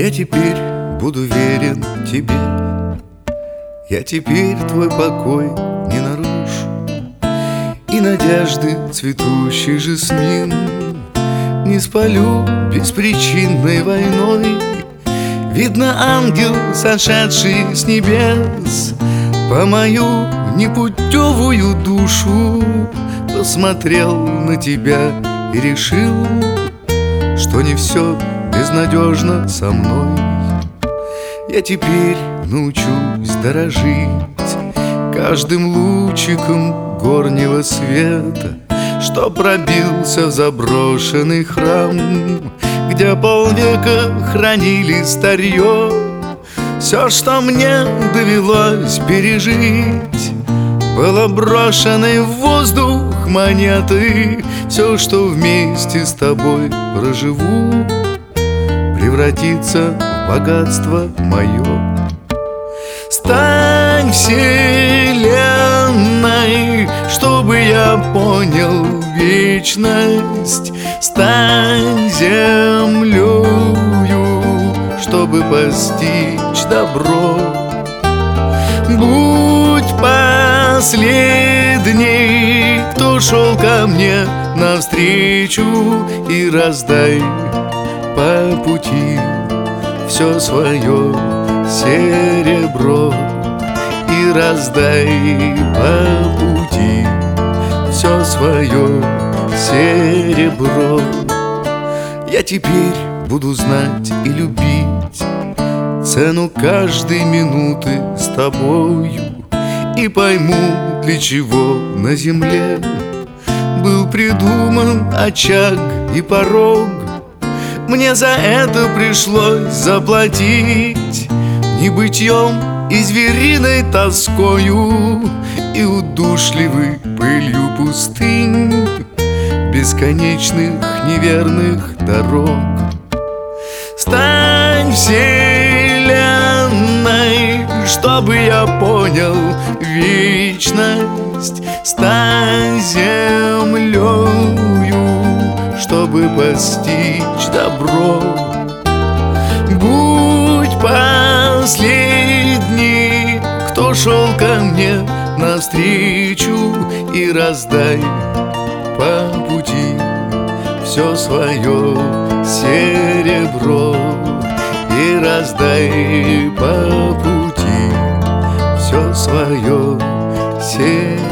Я теперь буду верен тебе, я теперь твой покой не нарушу, и надежды цветущий жасмин не спалю беспричинной войной. Видно, ангел, сошедший с небес, по мою непутевую душу посмотрел на тебя и решил, что не все безнадежно со мной. Я теперь научусь дорожить каждым лучиком горнего света, что пробился в заброшенный храм, где полвека хранили старье. Все, что мне довелось пережить, было брошенной в воздух монеты. Все, что вместе с тобой проживу, превратится в богатство мое. Стань вселенной, чтобы я понял вечность. Стань землею, чтобы постичь добро. Будь последней, кто шел ко мне навстречу, и раздай по пути все свое серебро. И раздай по пути все свое серебро. Я теперь буду знать и любить цену каждой минуты с тобою, и пойму, для чего на земле был придуман очаг и порог. Мне за это пришлось заплатить небытьем и звериной тоскою, и удушливой пылью пустынь, бесконечных неверных дорог. Стань вселенной, чтобы я понял вечность. Стань землею, чтобы постичь добро. Будь последний, кто шел ко мне навстречу, и раздай по пути все свое серебро. И раздай по пути все свое серебро.